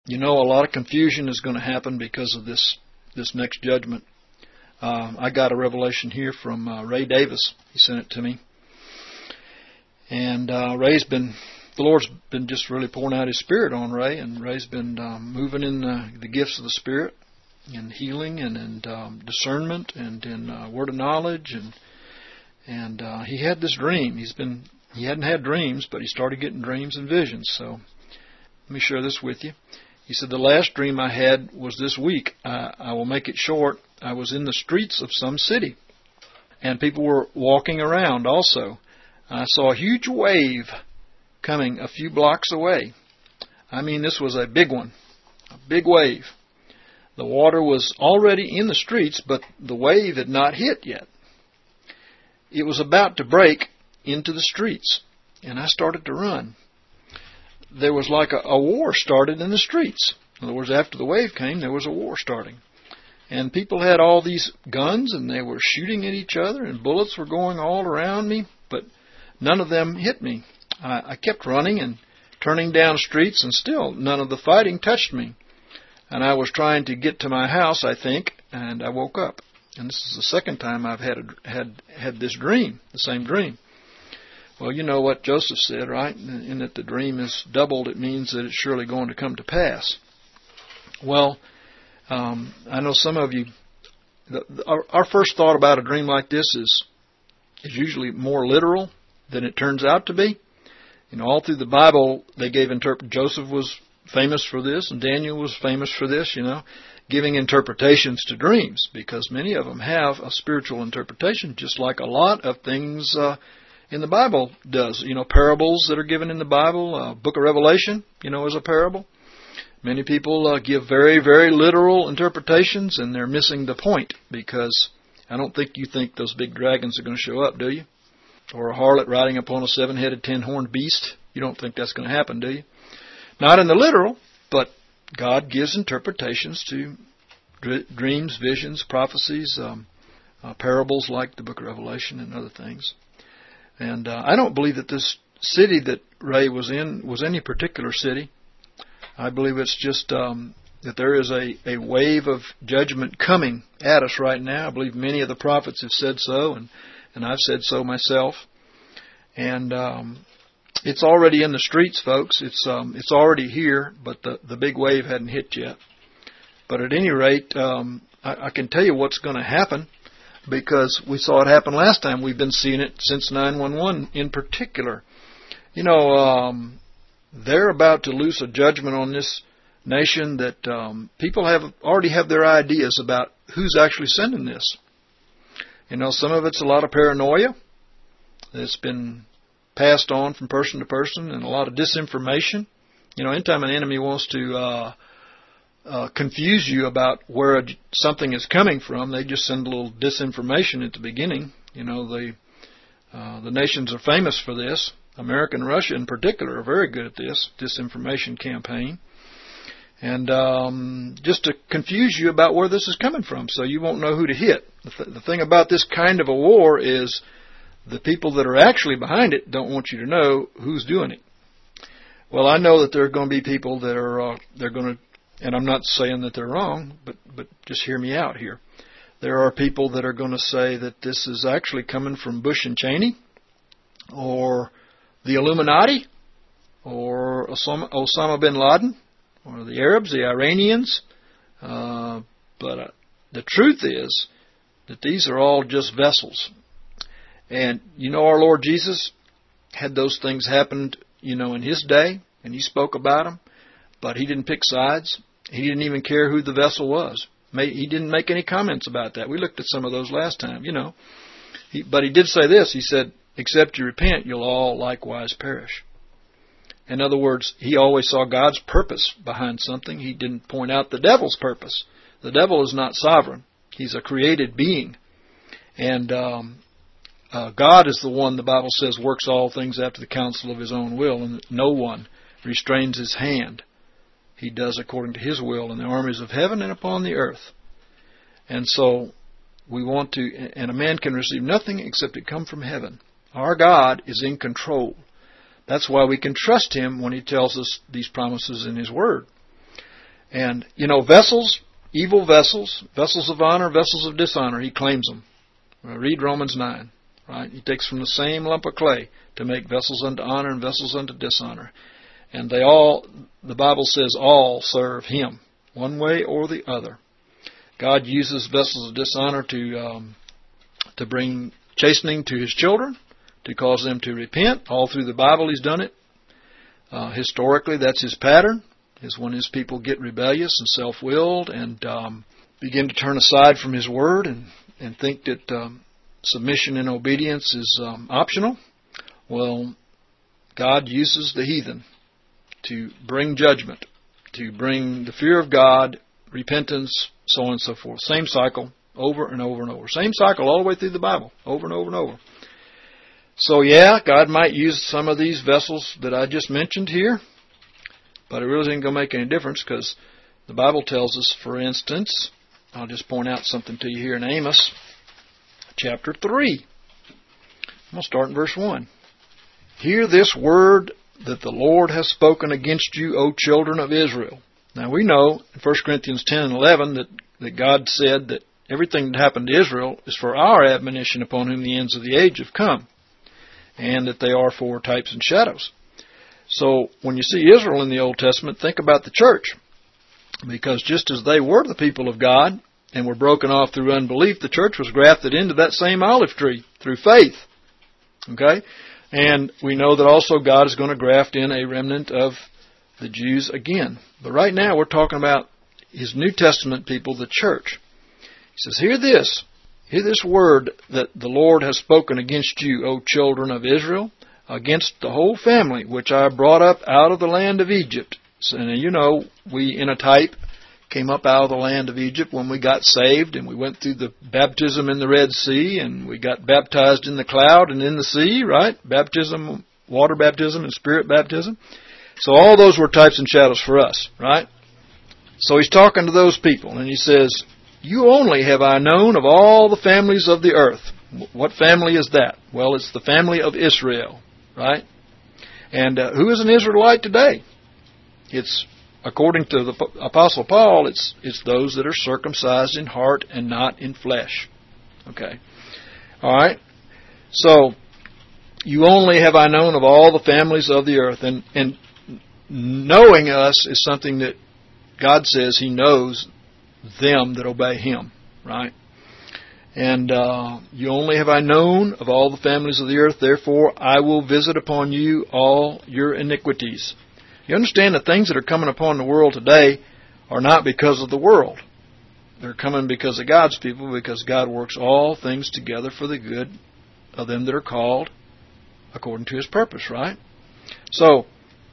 You know, a lot of confusion is going to happen because of this next judgment. I got a revelation here from Ray Davis. He sent it to me. And the Lord's been just really pouring out His Spirit on Ray, and Ray's been moving in the gifts of the Spirit, in healing and in discernment and in word of knowledge, and he had this dream. He hadn't had dreams, but he started getting dreams and visions. So let me share this with you. He said, the last dream I had was this week. I will make it short. I was in the streets of some city, and people were walking around also. I saw a huge wave coming a few blocks away. I mean, this was a big one, a big wave. The water was already in the streets, but the wave had not hit yet. It was about to break into the streets, and I started to run. There was like a war started in the streets. In other words, after the wave came, there was a war starting. And people had all these guns, and they were shooting at each other, and bullets were going all around me, but none of them hit me. I kept running and turning down streets, and still none of the fighting touched me. And I was trying to get to my house, I think, and I woke up. And this is the second time I've had this dream, the same dream. Well, you know what Joseph said, right? In that the dream is doubled, it means that it's surely going to come to pass. Well, I know some of you, our first thought about a dream like this is usually more literal than it turns out to be. You know, all through the Bible, they gave Joseph was famous for this, and Daniel was famous for this, you know, giving interpretations to dreams, because many of them have a spiritual interpretation, just like a lot of things in the Bible does. You know, parables that are given in the Bible, Book of Revelation, you know, is a parable. Many people give very, very literal interpretations, and they're missing the point, because I don't think you think those big dragons are going to show up, do you? Or a harlot riding upon a 7-headed, 10-horned beast. You don't think that's going to happen, do you? Not in the literal, but God gives interpretations to dreams, visions, prophecies, parables like the Book of Revelation and other things. And I don't believe that this city that Ray was in was any particular city. I believe it's just that there is a wave of judgment coming at us right now. I believe many of the prophets have said so, and I've said so myself. And it's already in the streets, folks. It's already here, but the big wave hadn't hit yet. But at any rate, I can tell you what's going to happen, because we saw it happen last time. We've been seeing it since 9/11 in particular. You know, they're about to loose a judgment on this nation that people already have their ideas about who's actually sending this. You know, some of it's a lot of paranoia that's been passed on from person to person, and a lot of disinformation. You know, anytime an enemy wants to confuse you about where something is coming from, they just send a little disinformation at the beginning. You know, the nations are famous for this. America and Russia in particular are very good at this disinformation campaign. And just to confuse you about where this is coming from, so you won't know who to hit. The thing about this kind of a war is the people that are actually behind it don't want you to know who's doing it. Well, I know that there are going to be people that are they're going to, and I'm not saying that they're wrong, but just hear me out here. There are people that are going to say that this is actually coming from Bush and Cheney, or the Illuminati, or Osama bin Laden, or the Arabs, the Iranians. But the truth is that these are all just vessels. And you know, our Lord Jesus had those things happen, you know, in His day, and He spoke about them, but He didn't pick sides. He didn't even care who the vessel was. He didn't make any comments about that. We looked at some of those last time, you know. But He did say this. He said, except you repent, you'll all likewise perish. In other words, He always saw God's purpose behind something. He didn't point out the devil's purpose. The devil is not sovereign. He's a created being. And God is the one, the Bible says, works all things after the counsel of His own will, and no one restrains His hand. He does according to His will in the armies of heaven and upon the earth. And so we want to, and a man can receive nothing except it come from heaven. Our God is in control. That's why we can trust Him when He tells us these promises in His Word. And, vessels, evil vessels, vessels of honor, vessels of dishonor, he claims them. Read Romans 9, right? He takes from the same lump of clay to make vessels unto honor and vessels unto dishonor. And they all, the Bible says, all serve him, one way or the other. God uses vessels of dishonor to bring chastening to his children, to cause them to repent. All through the Bible he's done it. Historically, that's his pattern, is when his people get rebellious and self-willed and begin to turn aside from his word and think that submission and obedience is optional. Well, God uses the heathen to bring judgment, to bring the fear of God, repentance, so on and so forth. Same cycle, over and over and over. Same cycle all the way through the Bible, over and over and over. So yeah, God might use some of these vessels that I just mentioned here, but it really ain't going to make any difference, because the Bible tells us, for instance, I'll just point out something to you here in Amos chapter 3. I'm going to start in verse 1. Hear this word that the Lord has spoken against you, O children of Israel. Now we know in 1 Corinthians 10 and 11 that God said that everything that happened to Israel is for our admonition, upon whom the ends of the age have come, and that they are for types and shadows. So when you see Israel in the Old Testament, think about the church. Because just as they were the people of God and were broken off through unbelief, the church was grafted into that same olive tree through faith. Okay? And we know that also God is going to graft in a remnant of the Jews again. But right now we're talking about his New Testament people, the church. He says, hear this word that the Lord has spoken against you, O children of Israel, against the whole family, which I brought up out of the land of Egypt. So, and we in a type came up out of the land of Egypt when we got saved, and we went through the baptism in the Red Sea, and we got baptized in the cloud and in the sea, right? Baptism, water baptism and spirit baptism. So all those were types and shadows for us, right? So he's talking to those people, and he says, you only have I known of all the families of the earth. What family is that? Well, it's the family of Israel, right? And who is an Israelite today? It's, according to the Apostle Paul, it's those that are circumcised in heart and not in flesh. Okay. All right. So, you only have I known of all the families of the earth. And knowing us is something that God says he knows them that obey him. Right? And you only have I known of all the families of the earth. Therefore, I will visit upon you all your iniquities. You understand the things that are coming upon the world today are not because of the world. They're coming because of God's people, because God works all things together for the good of them that are called according to his purpose, right? So,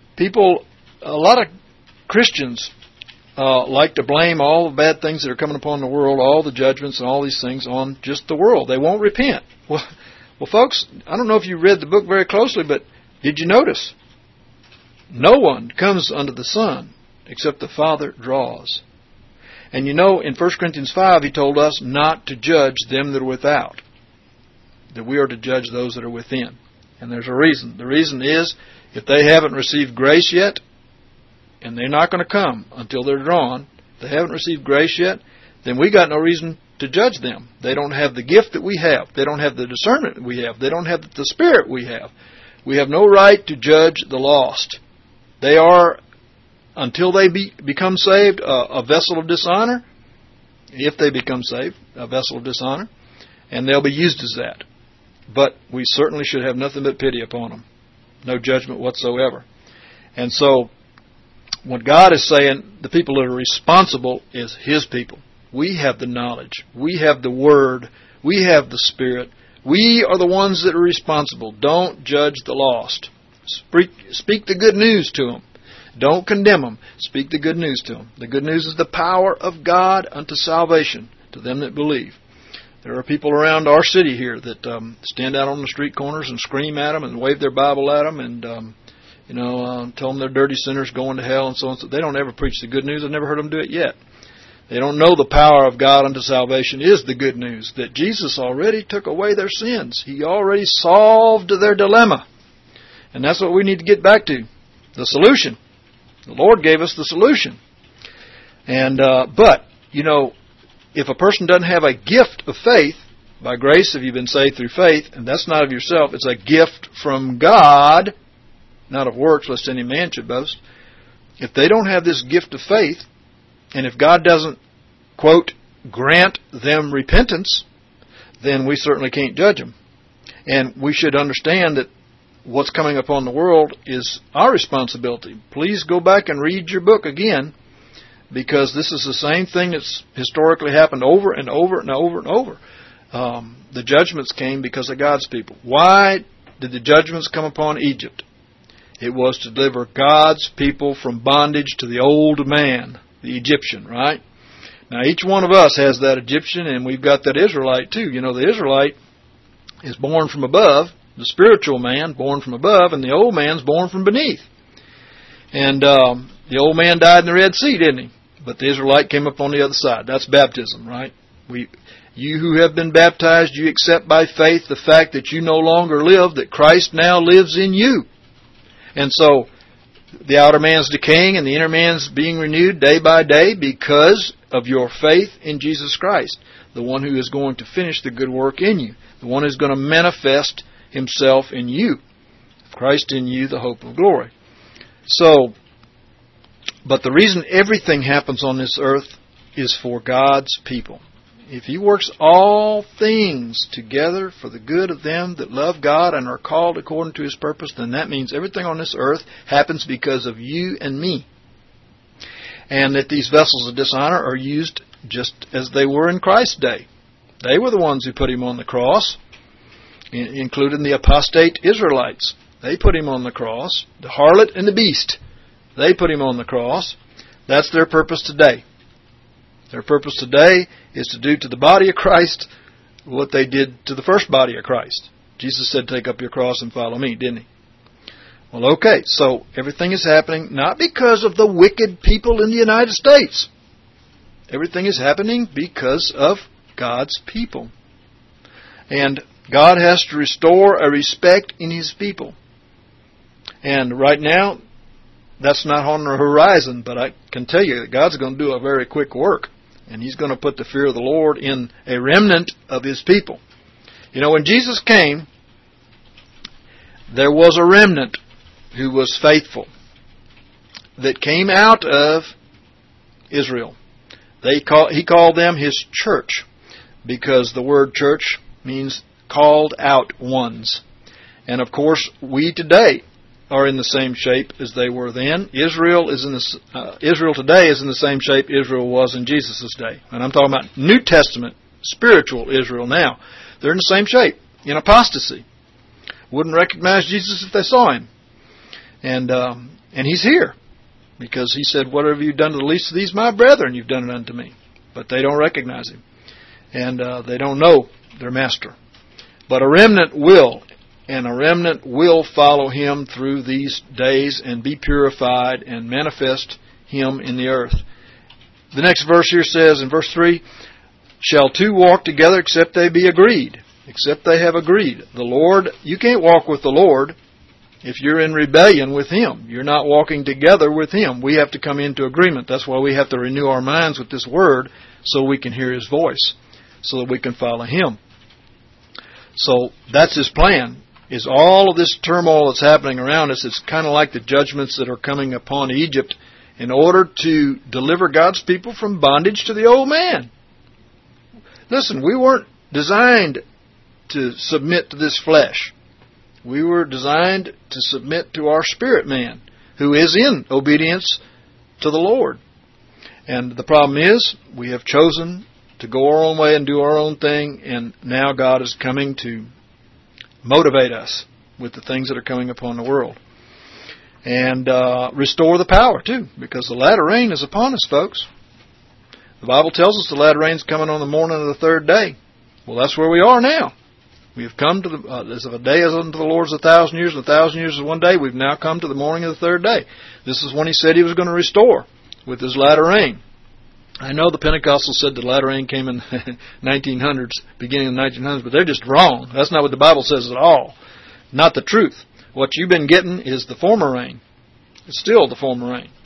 a lot of Christians like to blame all the bad things that are coming upon the world, all the judgments and all these things on just the world. They won't repent. Well, folks, I don't know if you read the book very closely, but did you notice? No one comes unto the Son except the Father draws. And in 1 Corinthians 5, he told us not to judge them that are without, that we are to judge those that are within. And there's a reason. The reason is, if they haven't received grace yet, and they're not going to come until they're drawn, if they haven't received grace yet, then we got no reason to judge them. They don't have the gift that we have. They don't have the discernment that we have. They don't have the Spirit we have. We have no right to judge the lost. They are, until they become saved, a vessel of dishonor. If they become saved, a vessel of dishonor. And they'll be used as that. But we certainly should have nothing but pity upon them. No judgment whatsoever. And so, what God is saying, the people that are responsible is his people. We have the knowledge. We have the Word. We have the Spirit. We are the ones that are responsible. Don't judge the lost. Speak the good news to them. Don't condemn them. Speak the good news to them. The good news is the power of God unto salvation to them that believe. There are people around our city here that stand out on the street corners and scream at them and wave their Bible at them and tell them they're dirty sinners going to hell and so on. So they don't ever preach the good news. I've never heard them do it yet. They don't know the power of God unto salvation is the good news, that Jesus already took away their sins. He already solved their dilemma. And that's what we need to get back to, the solution. The Lord gave us the solution. And but, if a person doesn't have a gift of faith, by grace have you been saved through faith, and that's not of yourself, it's a gift from God, not of works, lest any man should boast. If they don't have this gift of faith, and if God doesn't, quote, grant them repentance, then we certainly can't judge them. And we should understand that what's coming upon the world is our responsibility. Please go back and read your book again, because this is the same thing that's historically happened over and over and over and over. The judgments came because of God's people. Why did the judgments come upon Egypt? It was to deliver God's people from bondage to the old man, the Egyptian, right? Now, each one of us has that Egyptian, and we've got that Israelite too. The Israelite is born from above, the spiritual man born from above, and the old man's born from beneath. And the old man died in the Red Sea, didn't he? But the Israelite came up on the other side. That's baptism, right? You who have been baptized, you accept by faith the fact that you no longer live, that Christ now lives in you. And so the outer man's decaying and the inner man's being renewed day by day because of your faith in Jesus Christ, the one who is going to finish the good work in you, the one who's going to manifest himself in you. Christ in you, the hope of glory. So, but the reason everything happens on this earth is for God's people. If He works all things together for the good of them that love God and are called according to His purpose, then that means everything on this earth happens because of you and me. And that these vessels of dishonor are used just as they were in Christ's day. They were the ones who put Him on the cross, including the apostate Israelites. They put Him on the cross. The harlot and the beast, they put Him on the cross. That's their purpose today. Their purpose today is to do to the body of Christ what they did to the first body of Christ. Jesus said, take up your cross and follow me, didn't He? Well, okay, so everything is happening not because of the wicked people in the United States. Everything is happening because of God's people. And God has to restore a respect in His people. And right now, that's not on the horizon, but I can tell you that God's going to do a very quick work. And He's going to put the fear of the Lord in a remnant of His people. When Jesus came, there was a remnant who was faithful that came out of Israel. He called them His church, because the word church means called out ones. And of course, we today are in the same shape as they were then. Israel today is in the same shape Israel was in Jesus' day. And I'm talking about New Testament, spiritual Israel now. They're in the same shape, in apostasy. Wouldn't recognize Jesus if they saw Him. And He's here, because He said, whatever you've done to the least of these, my brethren, you've done it unto me. But they don't recognize Him. And they don't know their Master. But a remnant will. And a remnant will follow Him through these days and be purified and manifest Him in the earth. The next verse here says, in verse 3, shall two walk together except they be agreed? Except they have agreed. The Lord, you can't walk with the Lord if you're in rebellion with Him. You're not walking together with Him. We have to come into agreement. That's why we have to renew our minds with this Word, so we can hear His voice, so that we can follow Him. So that's His plan. Is all of this turmoil that's happening around us, it's kind of like the judgments that are coming upon Egypt in order to deliver God's people from bondage to the old man. Listen, we weren't designed to submit to this flesh. We were designed to submit to our spirit man, who is in obedience to the Lord. And the problem is, we have chosen to go our own way and do our own thing, and now God is coming to motivate us with the things that are coming upon the world. And restore the power, too, because the latter rain is upon us, folks. The Bible tells us the latter rain is coming on the morning of the third day. Well, that's where we are now. We have come to as of a day as unto the Lord is 1,000 years, and 1,000 years is one day. We've now come to the morning of the third day. This is when He said He was going to restore with His latter rain. I know the Pentecostals said the latter rain came in 1900s, beginning of the 1900s, but they're just wrong. That's not what the Bible says at all. Not the truth. What you've been getting is the former rain. It's still the former rain.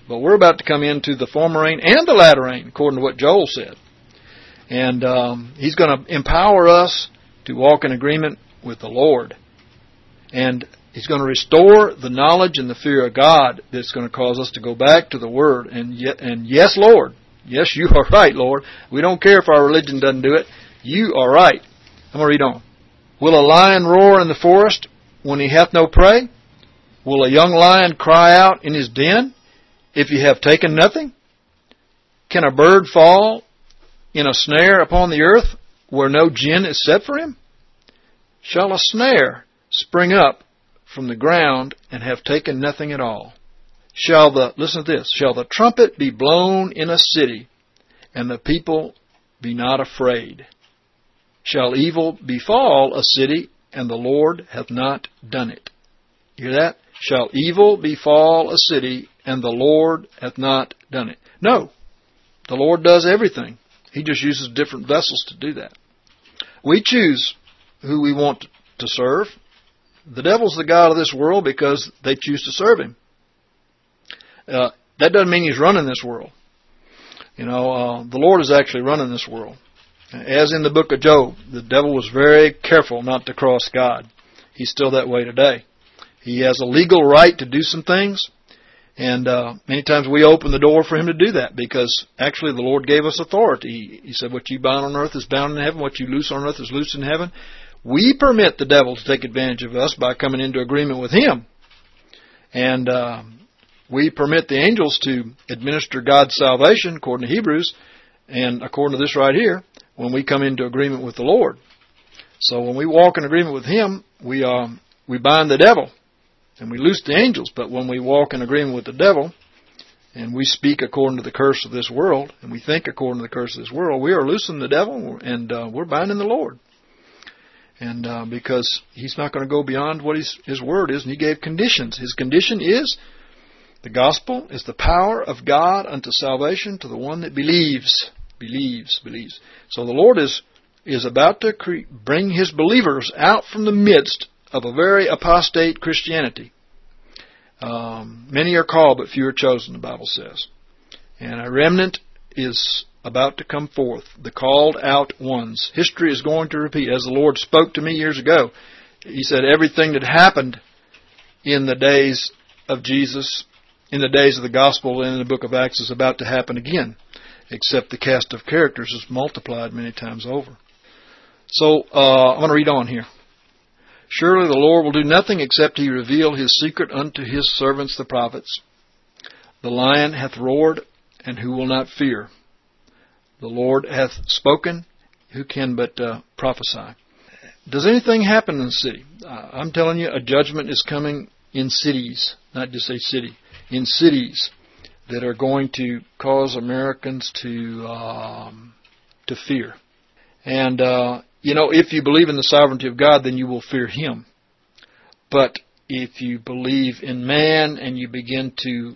But we're about to come into the former rain and the latter rain, according to what Joel said. And He's going to empower us to walk in agreement with the Lord. And He's going to restore the knowledge and the fear of God that's going to cause us to go back to the Word. And yes, Lord. Yes, you are right, Lord. We don't care if our religion doesn't do it. You are right. I'm going to read on. Will a lion roar in the forest when he hath no prey? Will a young lion cry out in his den if he have taken nothing? Can a bird fall in a snare upon the earth where no gin is set for him? Shall a snare spring up from the ground and have taken nothing at all? Listen to this, shall the trumpet be blown in a city, and the people be not afraid? Shall evil befall a city, and the Lord hath not done it? You hear that? Shall evil befall a city, and the Lord hath not done it? No. The Lord does everything. He just uses different vessels to do that. We choose who we want to serve. The devil's the god of this world because they choose to serve him. That doesn't mean he's running this world. The Lord is actually running this world. As in the book of Job, the devil was very careful not to cross God. He's still that way today. He has a legal right to do some things, and many times we open the door for him to do that because actually the Lord gave us authority. He said, what you bind on earth is bound in heaven, what you loose on earth is loosed in heaven. We permit the devil to take advantage of us by coming into agreement with him. And we permit the angels to administer God's salvation, according to Hebrews, and according to this right here, when we come into agreement with the Lord. So when we walk in agreement with him, we bind the devil and we loose the angels. But when we walk in agreement with the devil and we speak according to the curse of this world and we think according to the curse of this world, we are loosing the devil and we're binding the Lord. And because he's not going to go beyond what his word is, and he gave conditions. His condition is the gospel is the power of God unto salvation to the one that believes. Believes. So the Lord is about to bring His believers out from the midst of a very apostate Christianity. Many are called, but few are chosen, the Bible says. And a remnant is about to come forth, the called out ones. History is going to repeat. As the Lord spoke to me years ago, He said everything that happened in the days of Jesus, in the days of the gospel and in the book of Acts is about to happen again, except the cast of characters is multiplied many times over. So I'm going to read on here. Surely the Lord will do nothing except He reveal His secret unto His servants the prophets. The lion hath roared, and who will not fear? The Lord hath spoken, who can but prophesy? Does anything happen in the city? I'm telling you, a judgment is coming in cities, not just a city, in cities that are going to cause Americans to fear. And, if you believe in the sovereignty of God, then you will fear Him. But if you believe in man and you begin to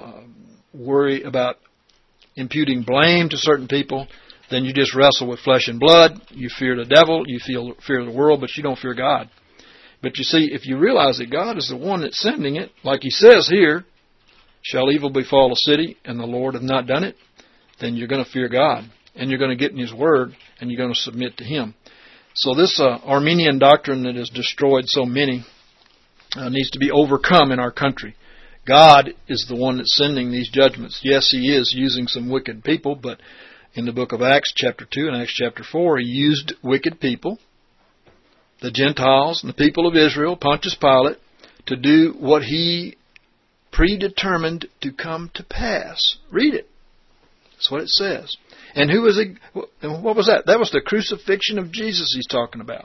worry about imputing blame to certain people, then you just wrestle with flesh and blood. You fear the devil, you fear the world, but you don't fear God. But you see, if you realize that God is the one that's sending it, like He says here, shall evil befall a city, and the Lord hath not done it, then you're going to fear God. And you're going to get in His Word, and you're going to submit to Him. So this Armenian doctrine that has destroyed so many needs to be overcome in our country. God is the one that's sending these judgments. Yes, He is using some wicked people, but in the book of Acts chapter 2 and Acts chapter 4, He used wicked people, the Gentiles and the people of Israel, Pontius Pilate, to do what He predetermined to come to pass. Read it. That's what it says. And who was it? What was that? That was the crucifixion of Jesus He's talking about.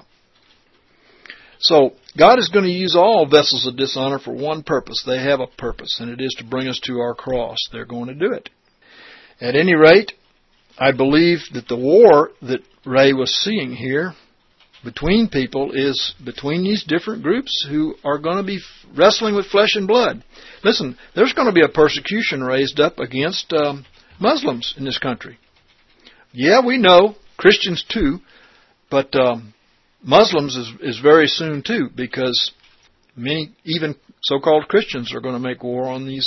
So God is going to use all vessels of dishonor for one purpose. They have a purpose, and it is to bring us to our cross. They're going to do it. At any rate, I believe that the war that Ray was seeing here between people is between these different groups who are going to be wrestling with flesh and blood. Listen, there's going to be a persecution raised up against Muslims in this country. Yeah, we know, Christians too, but Muslims is very soon too, because many, even so-called Christians, are going to make war on these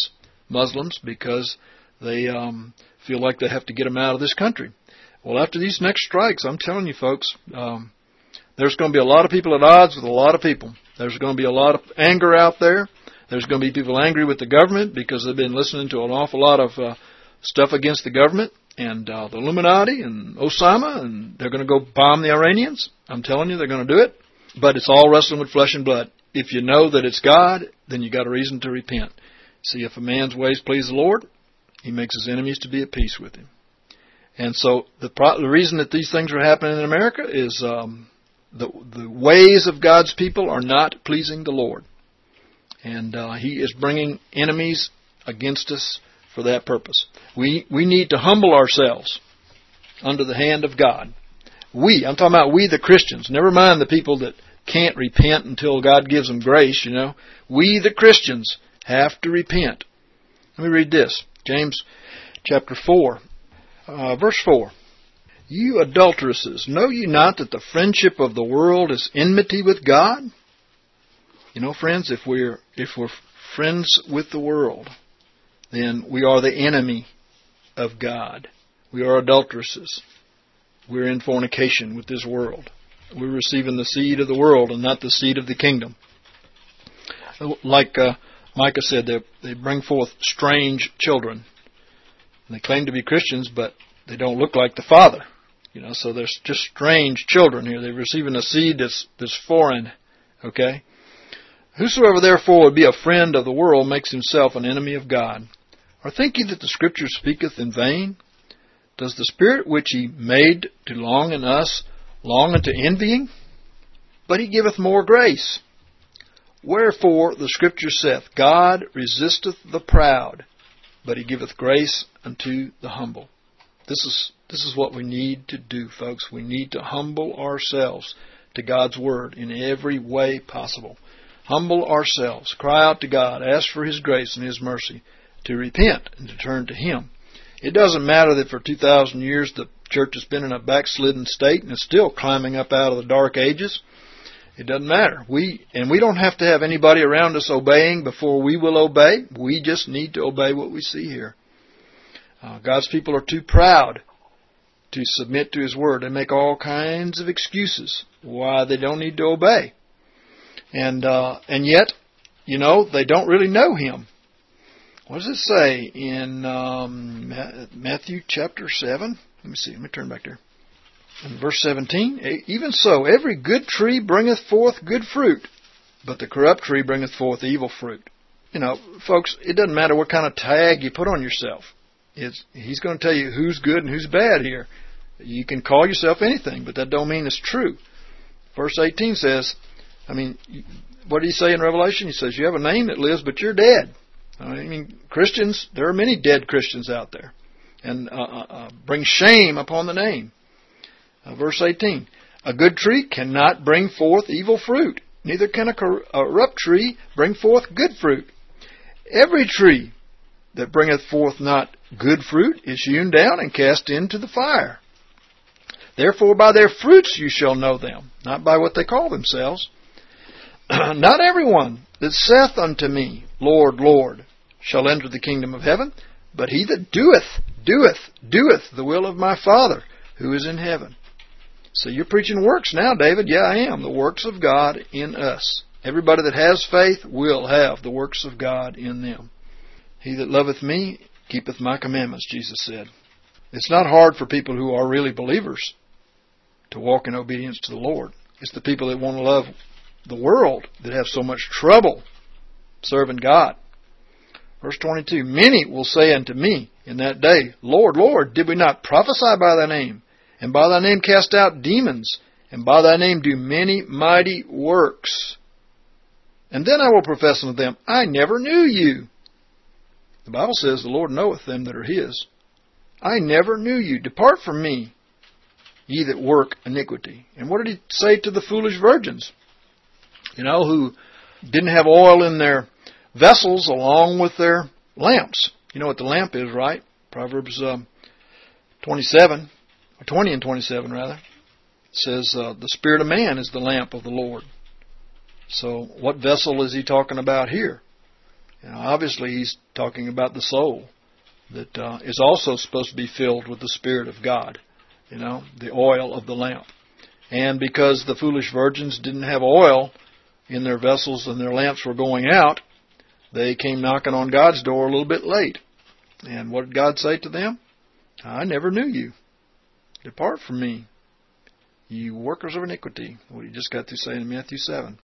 Muslims because they feel like they have to get them out of this country. Well, after these next strikes, I'm telling you folks, there's going to be a lot of people at odds with a lot of people. There's going to be a lot of anger out there. There's going to be people angry with the government because they've been listening to an awful lot of stuff against the government and the Illuminati and Osama, and they're going to go bomb the Iranians. I'm telling you, they're going to do it. But it's all wrestling with flesh and blood. If you know that it's God, then you got a reason to repent. See, if a man's ways please the Lord, He makes his enemies to be at peace with him. And so the reason that these things are happening in America is the ways of God's people are not pleasing the Lord. And He is bringing enemies against us for that purpose. We need to humble ourselves under the hand of God. I'm talking about we the Christians. Never mind the people that can't repent until God gives them grace, you know. We the Christians have to repent. Let me read this. James chapter 4, verse 4. You adulteresses, know ye not that the friendship of the world is enmity with God? You know, friends, if we're friends with the world, then we are the enemy of God. We are adulteresses. We're in fornication with this world. We're receiving the seed of the world and not the seed of the kingdom. Like Micah said, they bring forth strange children. And they claim to be Christians, but they don't look like the Father. You know, so there's just strange children here. They're receiving a seed that's foreign. Okay? Whosoever therefore would be a friend of the world makes himself an enemy of God. Or think ye that the Scripture speaketh in vain? Does the Spirit which He made to long in us long unto envying? But He giveth more grace. Wherefore the Scripture saith, God resisteth the proud, but He giveth grace unto the humble. This is what we need to do, folks. We need to humble ourselves to God's Word in every way possible. Humble ourselves. Cry out to God. Ask for His grace and His mercy to repent and to turn to Him. It doesn't matter that for 2,000 years the church has been in a backslidden state and is still climbing up out of the dark ages. It doesn't matter. We don't have to have anybody around us obeying before we will obey. We just need to obey what we see here. God's people are too proud to submit to His Word. They make all kinds of excuses why they don't need to obey. And yet, you know, they don't really know Him. What does it say in Matthew chapter 7? Let me see. Let me turn back there. In verse 17, even so, every good tree bringeth forth good fruit, but the corrupt tree bringeth forth evil fruit. You know, folks, it doesn't matter what kind of tag you put on yourself. He's going to tell you who's good and who's bad here. You can call yourself anything, but that don't mean it's true. Verse 18 says, what did He say in Revelation? He says, you have a name that lives, but you're dead. Christians, there are many dead Christians out there. And bring shame upon the name. Verse 18, a good tree cannot bring forth evil fruit, neither can a corrupt tree bring forth good fruit. Every tree that bringeth forth not good fruit is hewn down and cast into the fire. Therefore by their fruits you shall know them, not by what they call themselves. Not everyone that saith unto me, Lord, Lord, shall enter the kingdom of heaven, but he that doeth the will of my Father who is in heaven. So you're preaching works now, David. Yeah, I am. The works of God in us. Everybody that has faith will have the works of God in them. He that loveth me keepeth my commandments, Jesus said. It's not hard for people who are really believers to walk in obedience to the Lord. It's the people that want to love the world that have so much trouble serving God. Verse 22, many will say unto me in that day, Lord, Lord, did we not prophesy by Thy name? And by Thy name cast out demons? And by Thy name do many mighty works? And then I will profess unto them, I never knew you. The Bible says the Lord knoweth them that are His. I never knew you. Depart from me, ye that work iniquity. And what did He say to the foolish virgins? You know, who didn't have oil in their vessels along with their lamps. You know what the lamp is, right? Proverbs 27, or 20 and 27 rather. It says the spirit of man is the lamp of the Lord. So what vessel is he talking about here? Now, obviously, he's talking about the soul that is also supposed to be filled with the Spirit of God, the oil of the lamp. And because the foolish virgins didn't have oil in their vessels and their lamps were going out, they came knocking on God's door a little bit late. And what did God say to them? I never knew you. Depart from me, you workers of iniquity. What he just got through saying in Matthew 7.